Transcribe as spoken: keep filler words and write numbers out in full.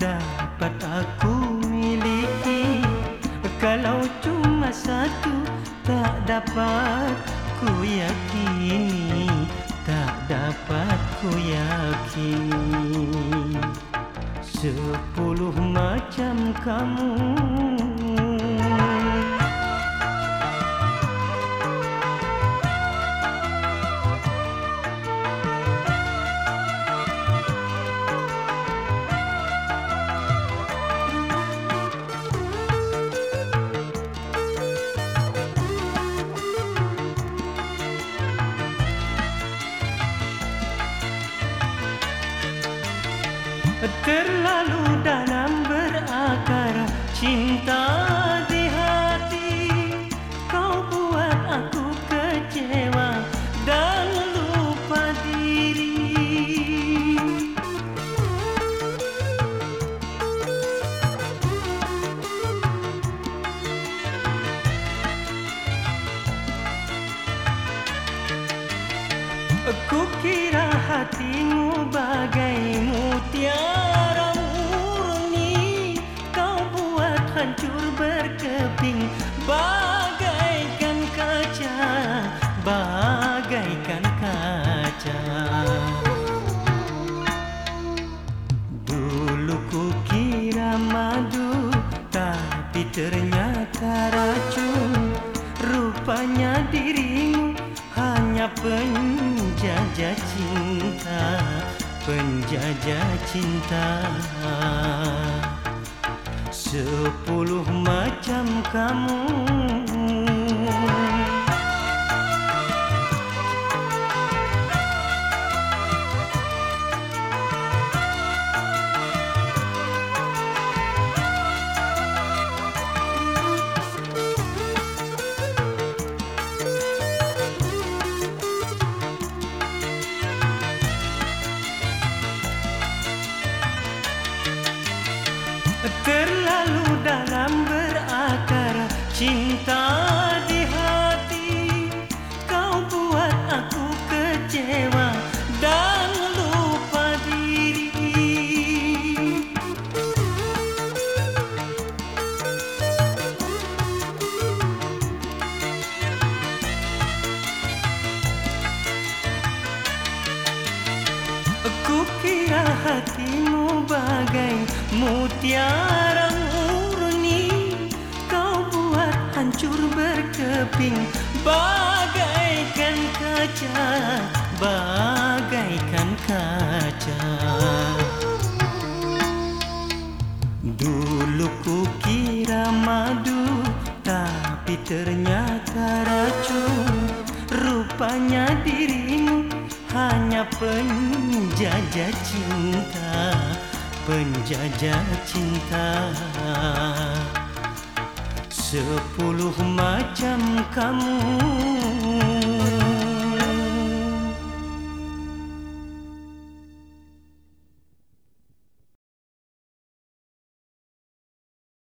dapat aku miliki. Kalau cuma satu tak dapat ku yakini, tak dapat ku yakini. Sepuluh macam kamu, terlalu dalam berakar cinta di hati. Kau buat aku kecewa dan lupa diri. Ku kira hatimu bagai mutiara murni, kau buat hancur berkeping bagaikan kaca, bagaikan kaca. Dulu ku kira madu, tapi ternyata racun. Rupanya dirimu hanya penjajah cinta, penjajah cinta. Sepuluh macam kamu, terlalu dalam berakar cinta di hati. Kau buat aku kecewa dan lupa diri. Ku kira hatimu bagai mutiara murni, kau buat hancur berkeping bagaikan kaca, bagaikan kaca. Dulu ku kira madu, tapi ternyata racun. Rupanya dirimu hanya penjajah cinta, penjajah cinta. Sepuluh macam kamu.